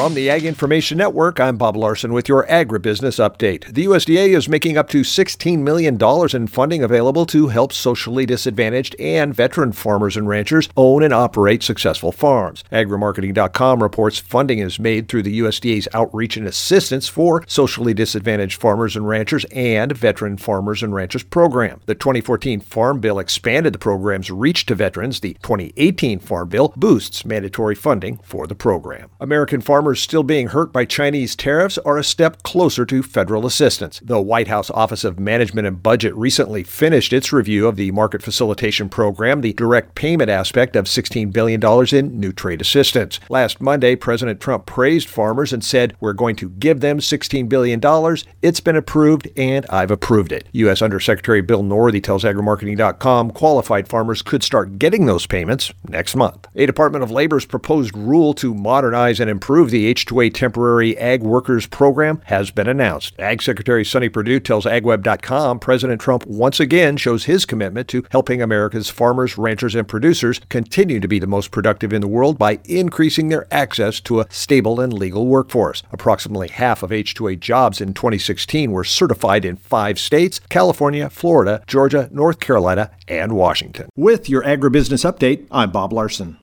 From the Ag Information Network, I'm Bob Larson with your Agribusiness Update. The USDA is making up to $16 million in funding available to help socially disadvantaged and veteran farmers and ranchers own and operate successful farms. Agrimarketing.com reports funding is made through the USDA's Outreach and Assistance for Socially Disadvantaged Farmers and Ranchers and Veteran Farmers and Ranchers program. The 2014 Farm Bill expanded the program's reach to veterans. The 2018 Farm Bill boosts mandatory funding for the program. American farmers still being hurt by Chinese tariffs are a step closer to federal assistance. The White House Office of Management and Budget recently finished its review of the Market Facilitation Program, the direct payment aspect of $16 billion in new trade assistance. Last Monday, President Trump praised farmers and said, "We're going to give them $16 billion. It's been approved, and I've approved it." U.S. Undersecretary Bill Northey tells agrimarketing.com qualified farmers could start getting those payments next month. A Department of Labor's proposed rule to modernize and improve the H-2A temporary ag workers program has been announced. Ag Secretary Sonny Perdue tells agweb.com President Trump once again shows his commitment to helping America's farmers, ranchers, and producers continue to be the most productive in the world by increasing their access to a stable and legal workforce. Approximately half of H-2A jobs in 2016 were certified in 5 states: California, Florida, Georgia, North Carolina, and Washington. With your Agribusiness Update, I'm Bob Larson.